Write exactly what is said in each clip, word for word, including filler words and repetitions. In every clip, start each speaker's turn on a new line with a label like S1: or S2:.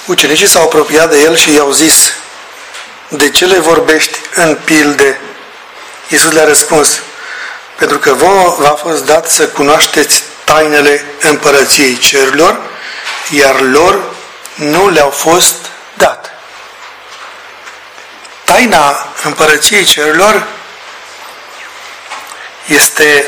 S1: Ucenicii s-au apropiat de el și i-au zis: de ce le vorbești în pilde? Iisus le-a răspuns: pentru că vouă v-a fost dat să cunoașteți tainele împărăției cerurilor, iar lor nu le-au fost date. Taina împărăției cerurilor este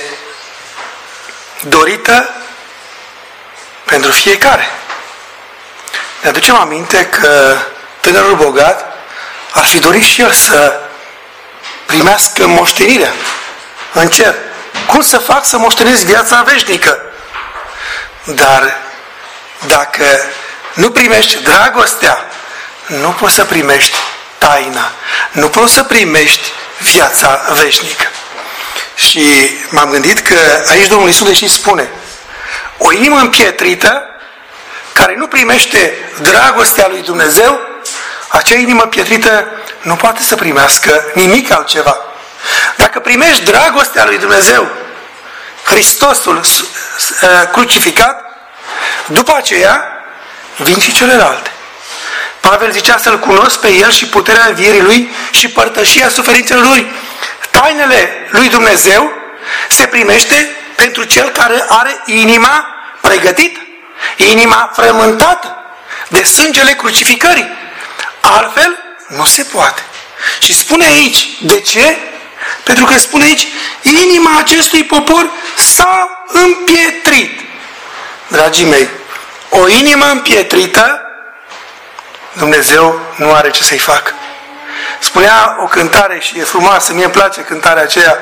S1: dorită pentru fiecare. Ne aducem aminte că tânărul bogat ar fi dorit și el să primească moștenirea în cer. Cum să fac să moștenesc viața veșnică? Dar dacă nu primești dragostea, nu poți să primești taina, nu poți să primești viața veșnică. Și m-am gândit că aici Domnul Iisus și spune: o inimă împietrită care nu primește dragostea lui Dumnezeu, acea inimă pietrită nu poate să primească nimic altceva. Dacă primești dragostea lui Dumnezeu, Hristosul crucificat, după aceea vin și celelalte. Pavel zicea să-L cunosc pe El și puterea învierii Lui și părtășia suferințelor Lui. Tainele lui Dumnezeu se primește pentru cel care are inima pregătită, inima frământată de sângele crucificării. Altfel nu se poate. Și spune aici, de ce? Pentru că spune aici, inima acestui popor s-a împietrit. Dragii mei, o inimă împietrită, Dumnezeu nu are ce să-i facă. Spunea o cântare și e frumoasă, mie îmi place cântarea aceea: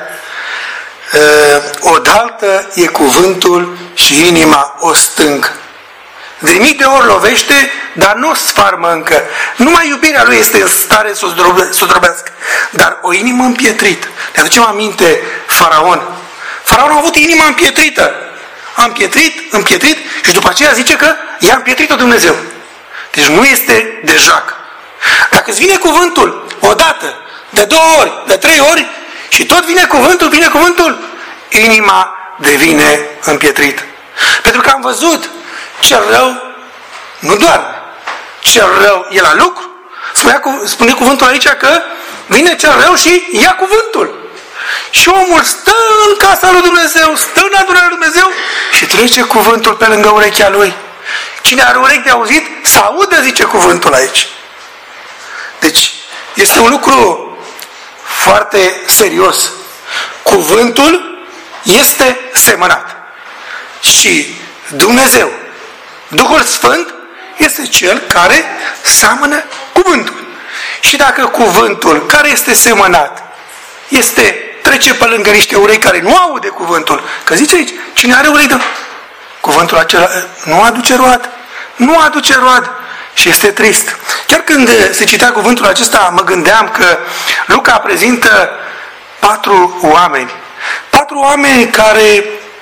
S1: odaltă e cuvântul și inima o stâng. De mii de ori lovește, dar nu o sfarmă încă. Numai iubirea lui este în stare să o zdrobească. Dar o inimă împietrită. Ne aducem aminte Faraon. Faraon a avut inima împietrită. A împietrit, împietrit și după aceea zice că i-a împietrit-o Dumnezeu. Deci nu este de joacă. Dacă îți vine cuvântul odată, de două ori, de trei ori și tot vine cuvântul, vine cuvântul, inima devine împietrită. Pentru că am văzut, cel rău nu doarme. Cel rău e la lucru. Spunea, spune cuvântul aici că vine cel rău și ia cuvântul. Și omul stă în casa lui Dumnezeu, stă în adunarea lui Dumnezeu și trece cuvântul pe lângă urechea lui. Cine are urechi de auzit, să audă, zice cuvântul aici. Deci, este un lucru foarte serios. Cuvântul este semănat. Și Dumnezeu, Duhul Sfânt, este Cel care seamănă cuvântul. Și dacă cuvântul care este semănat este, trece pe lângă niște urechi care nu aude cuvântul, că zice aici, cine are urechi de... cuvântul acela nu aduce roadă. Nu aduce roadă. Și este trist. Chiar când se citea cuvântul acesta, mă gândeam că Luca prezintă patru oameni. Patru oameni care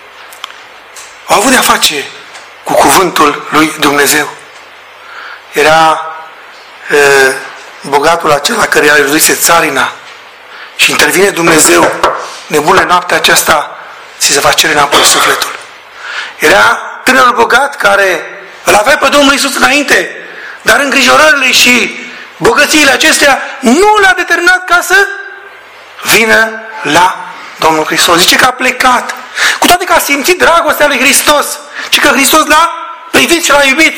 S1: au avut de-a face cu cuvântul lui Dumnezeu. Era e, bogatul acela care i-a reușit țarina și intervine Dumnezeu. Nebunule, noaptea aceasta ți se va cere înapoi sufletul. Era tânărul bogat care îl avea pe Domnul Iisus înainte, dar îngrijorările și bogățiile acestea nu l-a determinat ca să vină la Domnul Hristos. Zice că a plecat, cu toate că a simțit dragostea lui Hristos și că Hristos l-a privit și l-a iubit.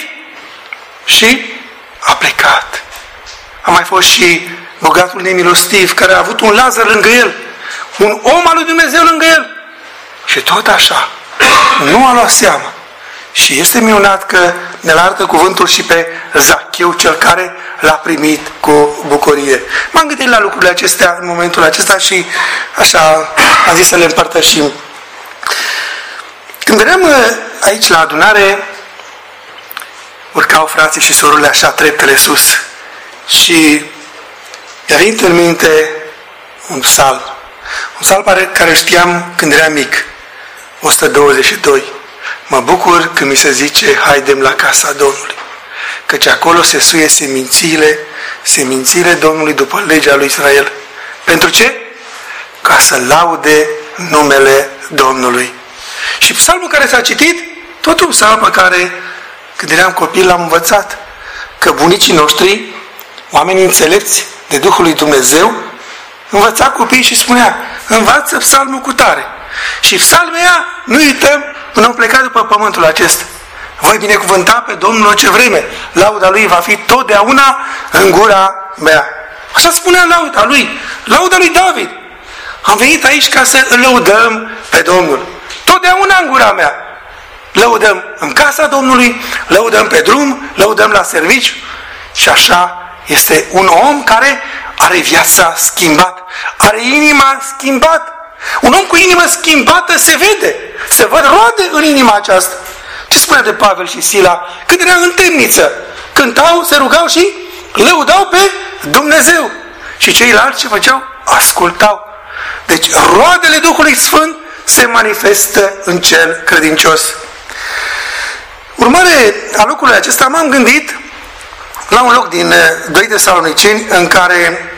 S1: Și a plecat. A mai fost și bogatul nemilostiv care a avut un Lazar lângă el, un om al lui Dumnezeu lângă el. Și tot așa, nu a luat seama. Și este minunat că ne arată cuvântul și pe Zacheu, cel care l-a primit cu bucurie. M-am gândit la lucrurile acestea în momentul acesta și așa am zis să le împărtășim. Când veneam aici la adunare, urcau frații și surorile așa treptele sus și mi-a venit în minte un psalm. Un psalm care știam când eram mic, o sută douăzeci și doi. Mă bucur când mi se zice, haidem la casa Domnului, căci acolo se suie semințiile, semințiile Domnului după legea lui Israel. Pentru ce? Ca să laude numele Domnului. Și psalmul care s-a citit, tot un psalm pe care, când eram copil, l-am învățat. că bunicii noștri, oamenii înțelepți de Duhul lui Dumnezeu, învăța copiii și spunea, învață psalmul cu tare. Și psalmul ăia, nu uităm, până au plecat după pământul acesta. Voi binecuvânta pe Domnul orice vreme. Lauda Lui va fi totdeauna în gura mea. Așa spunea lauda Lui. Lauda lui David. Am venit aici ca să îl lăudăm pe Domnul. Totdeauna în gura mea. Lăudăm în casa Domnului, lăudăm pe drum, lăudăm la serviciu. Și așa este un om care are viața schimbată. Are inima schimbată. Un om cu inimă schimbată se vede. Se văd roade în inima aceasta. Ce spunea de Pavel și Sila? Când era în temniță, cântau, se rugau și lăudau pe Dumnezeu. Și ceilalți ce făceau? Ascultau. Deci roadele Duhului Sfânt se manifestă în cel credincios. Urmare a lucrului acesta m-am gândit la un loc din doi Tesaloniceni în care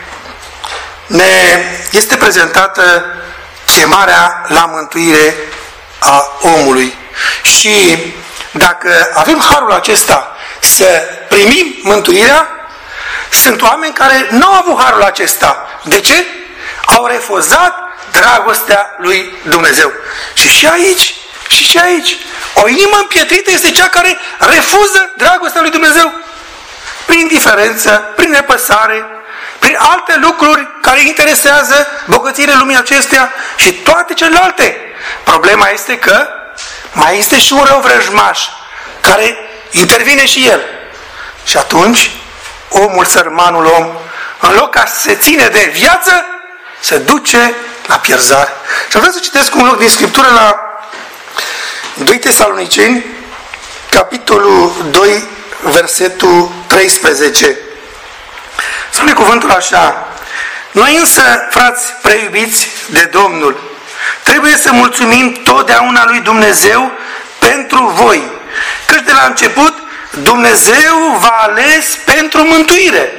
S1: ne este prezentată chemarea la mântuire a omului. Și dacă avem harul acesta să primim mântuirea, sunt oameni care nu au avut harul acesta. De ce? Au refuzat dragostea lui Dumnezeu. Și și aici, și și aici, o inimă împietrită este cea care refuză dragostea lui Dumnezeu. Prin indiferență, prin nepăsare, prin alte lucruri care interesează bogățiile lumii acestea și toate celelalte. Problema este că mai este și un rău vrăjmaș care intervine și el. Și atunci, omul, sărmanul om, în loc ca să se ține de viață, se duce la pierzare. Și vreau să citesc un loc din Scriptură la doi Tesaloniceni, capitolul doi, versetul treisprezece. Spune cuvântul așa: noi însă, frați preiubiți de Domnul, trebuie să mulțumim totdeauna lui Dumnezeu pentru voi, căci de la început Dumnezeu v-a ales pentru mântuire,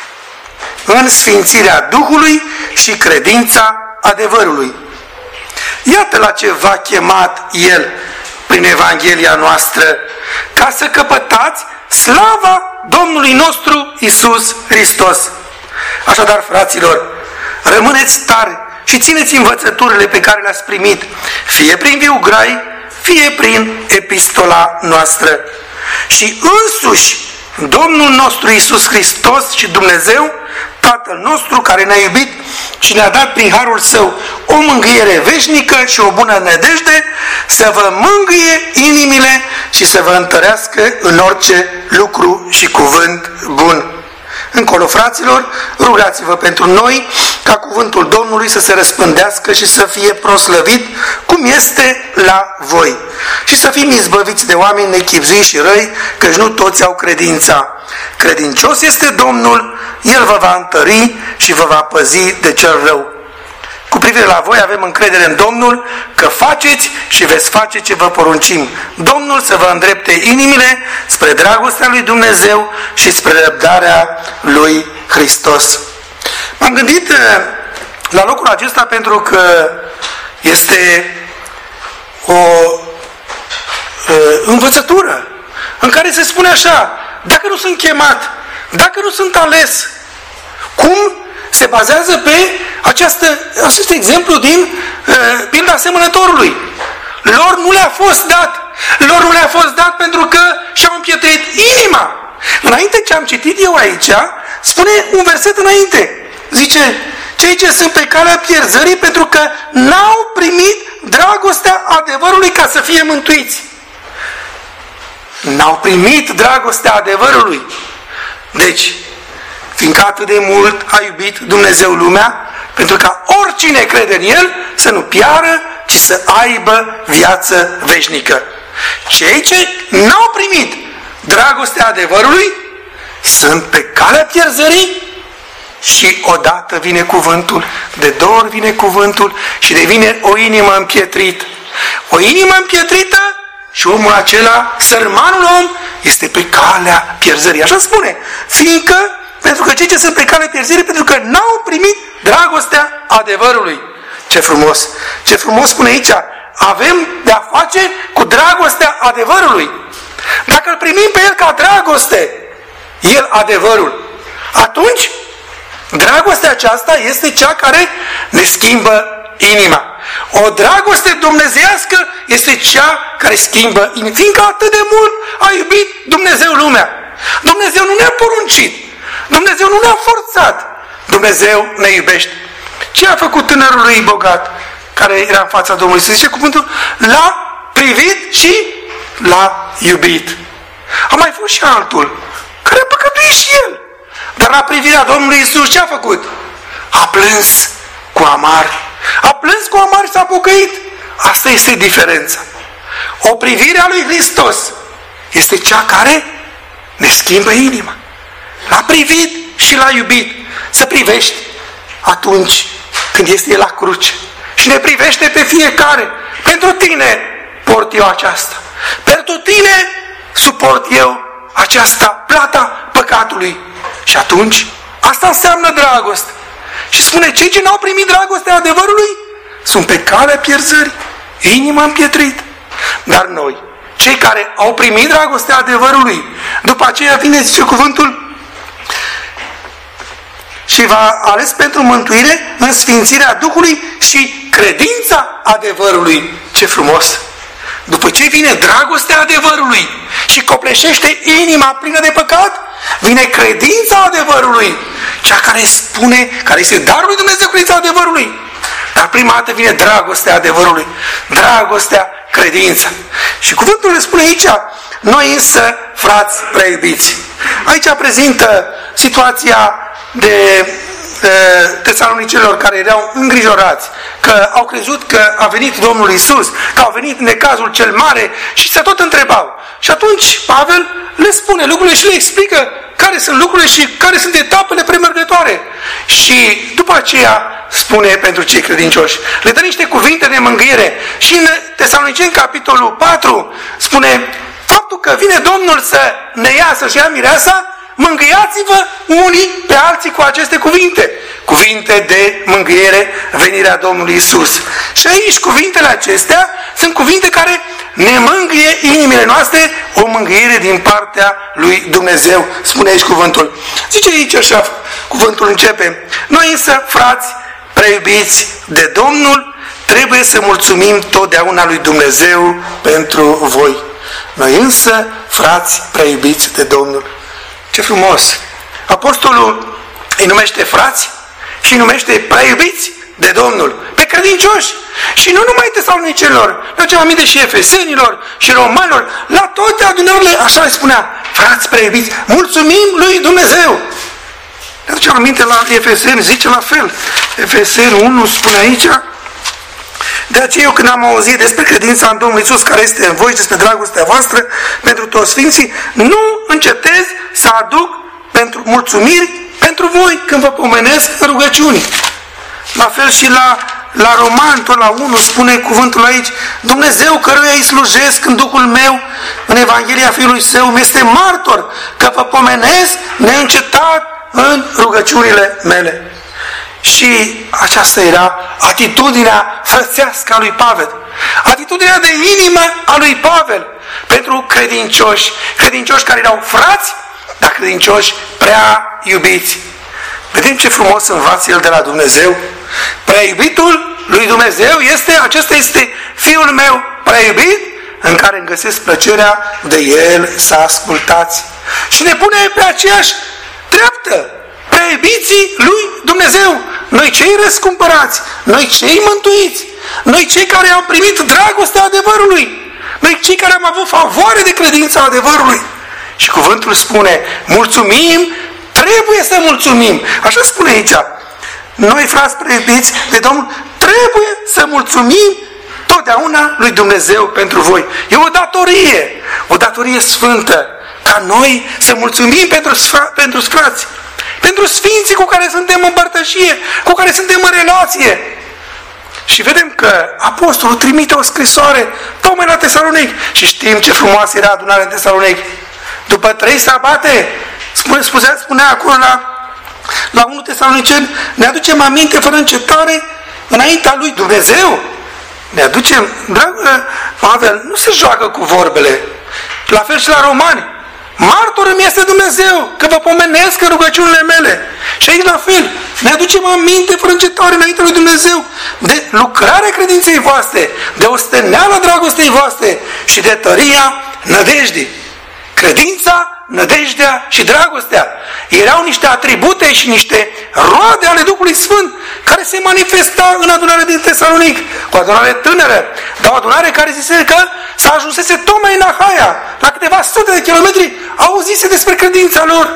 S1: în sfințirea Duhului și credința adevărului. Iată la ce v-a chemat El prin Evanghelia noastră, ca să căpătați slava Domnului nostru Iisus Hristos. Așadar, fraților, rămâneți tari și țineți învățăturile pe care le-ați primit, fie prin viu grai, fie prin epistola noastră. Și însuși Domnul nostru Iisus Hristos și Dumnezeu, Tatăl nostru care ne-a iubit și ne-a dat prin harul Său o mângâiere veșnică și o bună nădejde, să vă mângâie inimile și să vă întărească în orice lucru și cuvânt bun. Încolo, fraților, rugați-vă pentru noi ca cuvântul Domnului să se răspândească și să fie proslăvit cum este la voi. Și să fim izbăviți de oameni nechibzuiți și răi, căci nu toți au credința. Credincios este Domnul, El vă va întări și vă va păzi de cel rău. Cu privire la voi avem încredere în Domnul că faceți și veți face ce vă poruncim. Domnul să vă îndrepte inimile spre dragostea lui Dumnezeu și spre răbdarea lui Hristos. M-am gândit la lucrul acesta pentru că este o învățătură în care se spune așa: dacă nu sunt chemat, dacă nu sunt ales, cum se bazează pe această, acest exemplu din uh, pilda asemănătorului. Lor nu le-a fost dat. Lor nu le-a fost dat pentru că și-au împietrit inima. Înainte ce am citit eu aici, spune un verset înainte. Zice, cei ce sunt pe calea pierzării pentru că n-au primit dragostea adevărului ca să fie mântuiți. N-au primit dragostea adevărului. Deci, fiindcă atât de mult a iubit Dumnezeu lumea, pentru ca oricine crede în El să nu piară, ci să aibă viață veșnică. Cei ce n-au primit dragostea adevărului sunt pe calea pierzării și odată vine cuvântul, de două ori vine cuvântul și devine o inimă împietrită. O inimă împietrită și omul acela, sărmanul om, este pe calea pierzării. Așa spune, fiindcă pentru că cei ce sunt pe calea pierzării, pentru că n-au primit dragostea adevărului. Ce frumos! Ce frumos spune aici! Avem de-a face cu dragostea adevărului. Dacă îl primim pe El ca dragoste, El adevărul, atunci dragostea aceasta este cea care ne schimbă inima. O dragoste dumnezeiască este cea care schimbă inima. Fiindcă atât de mult a iubit Dumnezeu lumea. Dumnezeu nu ne-a poruncit. Dumnezeu nu ne-a forțat. Dumnezeu ne iubește. Ce a făcut tânărului bogat care era în fața Domnului? Se zice cuvântul, l-a privit și l-a iubit. A mai fost și altul care a păcătuit și el. Dar la privirea Domnului Iisus ce a făcut? A plâns cu amar. A plâns cu amar și s-a pocăit. Asta este diferența. O privire a lui Hristos este cea care ne schimbă inima. L-a privit și l-a iubit. Să privești atunci când este El la cruce. Și ne privește pe fiecare. Pentru tine port eu aceasta. Pentru tine suport eu aceasta, plata păcatului. Și atunci, asta înseamnă dragoste. Și spune, cei ce n-au primit dragostea adevărului sunt pe calea pierzării, inima împietrită. Dar noi, cei care au primit dragostea adevărului, după aceea vine, zice cuvântul, și v-a ales pentru mântuire în sfințirea Duhului și credința adevărului. Ce frumos! După ce vine dragostea adevărului și copleșește inima plină de păcat, vine credința adevărului, cea care spune, care este darul lui Dumnezeu, credința adevărului. Dar prima dată vine dragostea adevărului, dragostea, credința. Și cuvântul ne spune aici, noi însă, frați prea iubiți. Aici prezintă situația de tesalonicenilor care erau îngrijorați, că au crezut că a venit Domnul Iisus, că au venit necazul cel mare și se tot întrebau. Și atunci Pavel le spune lucrurile și le explică care sunt lucrurile și care sunt etapele premergătoare. Și după aceea spune pentru cei credincioși, le dă niște cuvinte de mângâiere. Și în Tesaloniceni, capitolul patru, spune faptul că vine Domnul să ne ia, să-și ia mireasa, mângâiați-vă unii pe alții cu aceste cuvinte. Cuvinte de mângâiere, venirea Domnului Iisus. Și aici cuvintele acestea sunt cuvinte care ne mângâie inimile noastre, o mângâiere din partea lui Dumnezeu. Spune aici cuvântul. Zice aici așa, cuvântul începe. Noi însă, frați preiubiți de Domnul, trebuie să mulțumim totdeauna lui Dumnezeu pentru voi. Noi însă, frați preiubiți de Domnul. Ce frumos! Apostolul îi numește frați și îi numește preiubiți de Domnul, pe credincioși. Și nu numai tesalonicenilor, ne aducem aminte și efesenilor și romanilor, la toate adunările, așa îi spunea, frați preiubiți, mulțumim lui Dumnezeu. Ne aducem aminte la Efeseni, zice la fel. Efeseni unu spune aici, de aceea eu când am auzit despre credința în Domnul Iisus care este în voi și despre dragostea voastră pentru toți sfinții, nu încetez să aduc pentru mulțumiri pentru voi când vă pomenesc în rugăciuni. La fel și la, la Roman, tot la unu, spune cuvântul aici, Dumnezeu căruia îi slujesc în Duhul meu, în Evanghelia Fiului Său, mi-este martor că vă pomenesc neîncetat în rugăciunile mele. Și aceasta era atitudinea frățească a lui Pavel. Atitudinea de inimă a lui Pavel pentru credincioși. Credincioși care erau frați, dar credincioși prea iubiți. Vedem ce frumos învață el de la Dumnezeu. Prea iubitul lui Dumnezeu este, acesta este Fiul meu prea iubit, în care îmi găsesc plăcerea de El să ascultați. Și ne pune pe aceeași treaptă. Prea iubiții lui Dumnezeu. Noi cei răscumpărați, noi cei mântuiți, noi cei care am primit dragostea adevărului, noi cei care am avut favoare de credința adevărului. Și cuvântul spune, mulțumim, trebuie să mulțumim. Așa spune aici. Noi, frați preiubiți de Domnul, trebuie să mulțumim totdeauna lui Dumnezeu pentru voi. E o datorie, o datorie sfântă, ca noi să mulțumim pentru, pentru frați, pentru sfinții cu care suntem în părtășie, cu care suntem în relație. Și vedem că apostolul trimite o scrisoare tocmai la Tesalonic. Și știm ce frumoasă era adunarea în Tesalonic. După trei sabate, spune, spunea, spunea acolo la, la unu Tesaloniceni, ne aducem aminte fără încetare înaintea lui Dumnezeu. Ne aducem, dragă Pavel, nu se joacă cu vorbele. La fel și la Romani. martor îmi este Dumnezeu, că vă pomenesc în rugăciunile mele. Și aici la fel, ne aducem aminte fără încetare înainte lui Dumnezeu de lucrarea credinței voastre, de osteneala dragostei voastre și de tăria nădejdii. Credința, nădejdea și dragostea erau niște atribute și niște roade ale Duhului Sfânt care se manifesta în adunarea din Tesalonic, o adunare tânără, dar o adunare care zise că s-a ajunsese tocmai în Ahaia, la câteva sute de kilometri, auzise despre credința lor.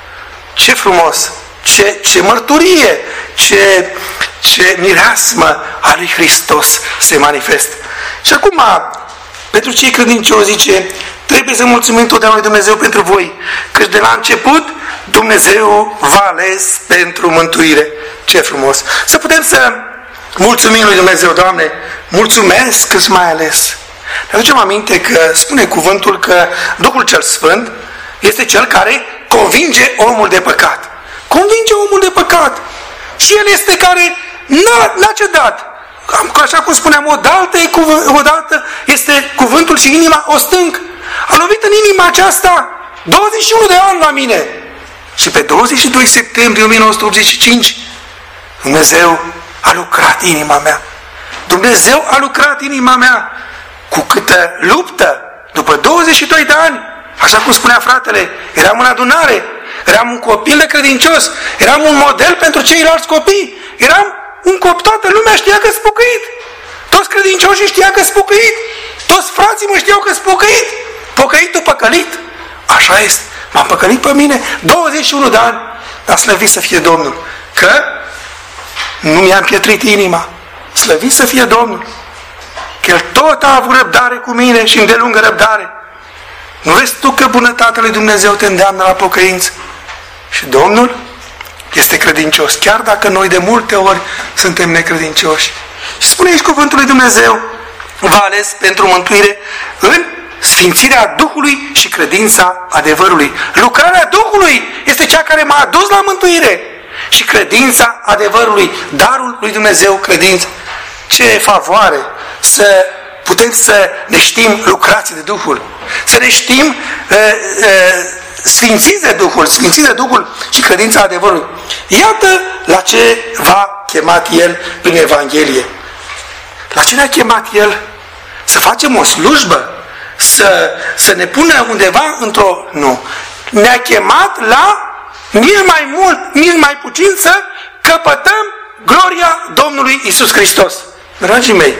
S1: Ce frumos! Ce, ce mărturie! Ce, ce mireasmă a lui Hristos se manifestă! Și acum, pentru cei credincioși, zice, trebuie să mulțumim totdeauna lui Dumnezeu pentru voi, căci de la început Dumnezeu v-a ales pentru mântuire. Ce frumos! Să putem să mulțumim lui Dumnezeu, Doamne, mulțumesc că m-ai ales. Ne aducem aminte că spune cuvântul că Duhul cel Sfânt este cel care convinge omul de păcat. Convinge omul de păcat. Și el este care n-a, n-a cedat. Așa cum spuneam, odată, e cuvânt, odată este cuvântul și inima o stâng. A lovit în inima aceasta douăzeci și unu de ani la mine. Și pe douăzeci și doi septembrie o mie nouă sute optzeci și cinci Dumnezeu a lucrat inima mea. Dumnezeu a lucrat inima mea. Cu câtă luptă, după douăzeci și doi de ani, așa cum spunea fratele, eram în adunare, eram un copil de credincios, eram un model pentru ceilalți copii, eram un copil, toată lumea știa că-s pocăit. Toți credincioșii știa că-s pocăit. Toți frații mă știau că-s pocăit. Pocăitul păcălit. Așa este. M-am păcălit pe mine douăzeci și unu de ani, dar slăvit să fie Domnul. Că nu mi-a împietrit inima. Slăvit să fie Domnul. Că El tot a avut răbdare cu mine și îndelungă răbdare. Nu vezi tu că bunătatea lui Dumnezeu te îndeamnă la pocăință? Și Domnul este credincios, chiar dacă noi de multe ori suntem necredincioși. Și spune aici cuvântul lui Dumnezeu, v-a ales pentru mântuire în sfințirea Duhului și credința adevărului. Lucrarea Duhului este cea care m-a adus la mântuire. Și credința adevărului, darul lui Dumnezeu, credință. Ce favoare să putem să ne știm lucrați de Duhul, să ne știm uh, uh, sfințiți de Duhul, sfințiți de Duhul și credința adevărului. Iată la ce v-a chemat El prin Evanghelie. La ce ne-a chemat El? Să facem o slujbă? Să, să ne pună undeva într-o... Nu. Ne-a chemat la mult mai mult, mult mai puțin să căpătăm gloria Domnului Iisus Hristos. Dragii mei,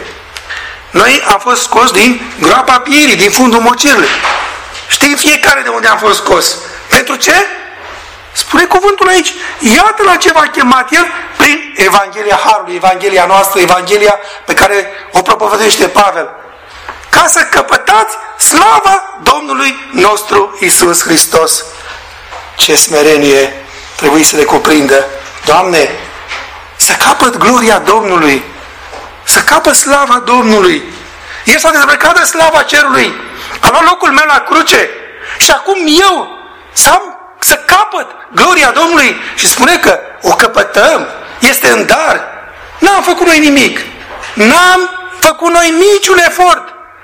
S1: noi am fost scos din groapa pierii, din fundul mocirului. Știm fiecare de unde am fost scos. Pentru ce? Spune cuvântul aici. Iată la ce v-a chemat El prin Evanghelia Harului, Evanghelia noastră, Evanghelia pe care o propovăduiește Pavel. Ca să căpătați slava Domnului nostru Iisus Hristos. Ce smerenie trebuie să le cuprindă. Doamne, să capăt gloria Domnului, să capăt slava Domnului. El s-a dezbrăcat de slava cerului, a luat locul meu la cruce și acum eu să, am, să capăt gloria Domnului și spune că o căpătăm, este în dar. N-am făcut noi nimic, n-am făcut noi niciun efort.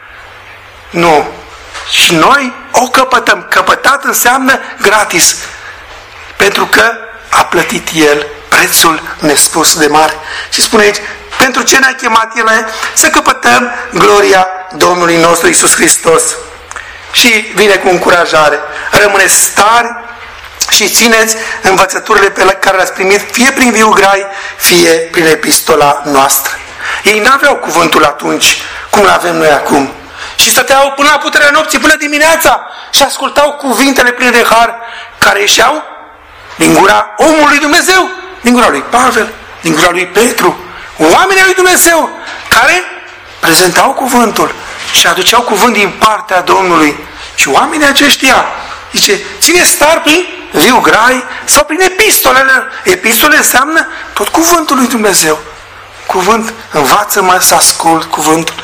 S1: Nu. Și noi o căpătăm. Căpătat înseamnă gratis. Pentru că a plătit El prețul nespus de mare. Și spune aici, pentru ce ne-a chemat El? Să căpătăm gloria Domnului nostru Iisus Hristos. Și vine cu încurajare. Rămâneți stari și țineți învățăturile pe care le-ați primit, fie prin viu grai, fie prin epistola noastră. Ei n-aveau cuvântul atunci, cum l-avem noi acum. Și stăteau până la puterea nopții, până dimineața și ascultau cuvintele pline de har care ieșeau din gura omului Dumnezeu, din gura lui Pavel, din gura lui Petru, oamenii lui Dumnezeu care prezentau cuvântul și aduceau cuvânt din partea Domnului. Și oamenii aceștia, zice, ține star prin viu grai sau prin epistolele. Epistole înseamnă tot cuvântul lui Dumnezeu. Cuvânt, învață-mă să ascult cuvântul.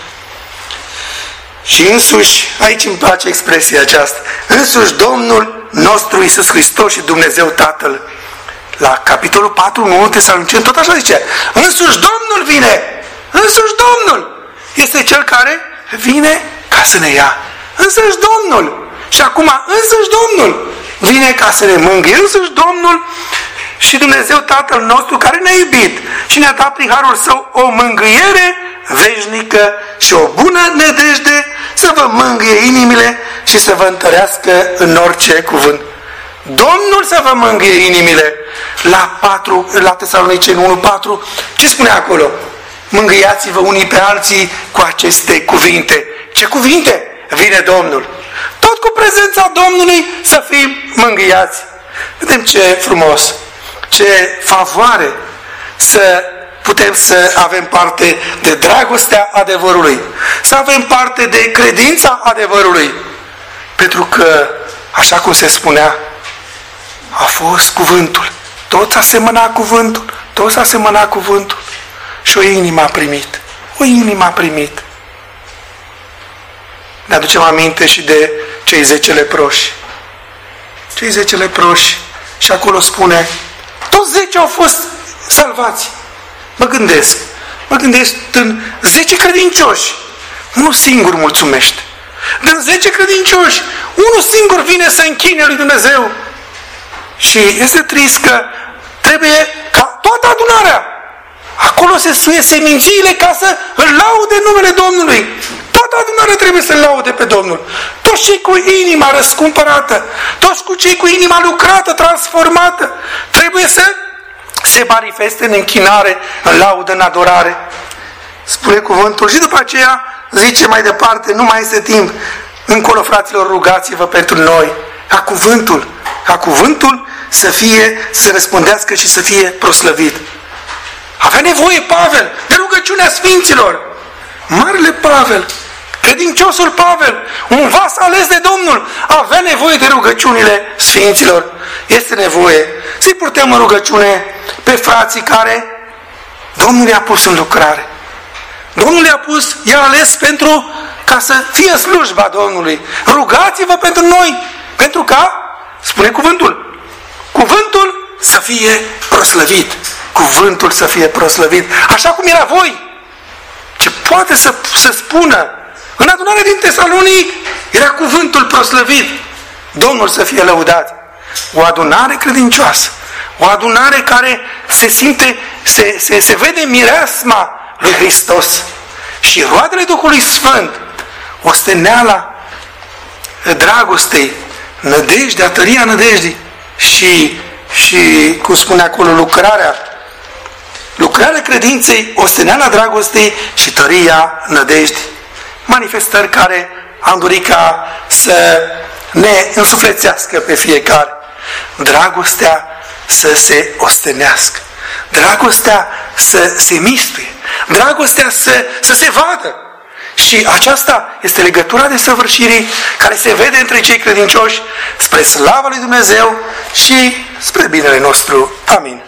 S1: Și însuși, aici îmi place expresia aceasta, însuși Domnul nostru Iisus Hristos și Dumnezeu Tatăl. La capitolul patru, unu Tesaloniceni, tot așa zice, însuși Domnul vine, însuși Domnul este Cel care vine ca să ne ia. Însuși Domnul. Și acum însuși Domnul vine ca să ne mângâie, însuși Domnul și Dumnezeu Tatăl nostru care ne-a iubit și ne-a dat prin harul Său o mângâiere veșnică și o bună nădejde să vă mângâie inimile și să vă întărească în orice cuvânt. Domnul să vă mângâie inimile. La, patru, la Tesaloniceni unu patru, ce spune acolo? Mângâiați-vă unii pe alții cu aceste cuvinte. Ce cuvinte? Vine Domnul. Tot cu prezența Domnului să fim mângâiați. Vedem ce frumos, ce favoare să putem să avem parte de dragostea adevărului, să avem parte de credința adevărului. Pentru că, așa cum se spunea, a fost cuvântul. Tot a semănat cuvântul. Tot a semănat cuvântul. Și o inimă a primit. O inimă a primit. Ne aducem aminte și de cei zece leproși. Cei zece leproși. Și acolo spune, toți zece au fost salvați. Mă gândesc. Mă gândesc în zece credincioși. Unul singur mulțumește. Din zece credincioși, unul singur vine să închine lui Dumnezeu. Și este trist că trebuie ca toată adunarea, acolo se suie semințiile ca să îl laude numele Domnului. Toată adunarea trebuie să-L laude pe Domnul. Toți cei cu inima răscumpărată, toți cu cei cu inima lucrată, transformată, trebuie să se manifeste în închinare, în laudă, în adorare. Spune cuvântul și după aceea zice mai departe, nu mai este timp. Încolo, fraților, rugați-vă pentru noi. Ca cuvântul, ca cuvântul să fie, să se răspundească și să fie proslăvit. Avea nevoie Pavel de rugăciunea Sfinților. Marele Pavel, credinciosul Pavel, un vas ales de Domnul, avea nevoie de rugăciunile Sfinților. Este nevoie să-i purtăm în rugăciune pe frații care Domnul i-a pus în lucrare. Domnul i-a pus, i-a ales pentru ca să fie slujba Domnului. Rugați-vă pentru noi, pentru ca, spune cuvântul, cuvântul să fie proslăvit. Cuvântul să fie proslăvit. Așa cum era voi. Ce poate să, să spună în adunarea din Tesalonic era cuvântul proslăvit. Domnul să fie lăudat. O adunare credincioasă. O adunare care se simte, se, se, se vede mireasma lui Hristos. Și roadele Duhului Sfânt, osteneala dragostei, nădejdea, tăria nădejdii și, și, cum spune acolo, lucrarea, lucrarea credinței, osteneala dragostei și tăria nădejdii. Manifestări care am dorit ca să ne însuflețească pe fiecare. Dragostea să se ostenească. Dragostea să se mistuie. Dragostea să, să se vadă. Și aceasta este legătura de săvârșire care se vede între cei credincioși spre slava lui Dumnezeu și spre binele nostru. Amin.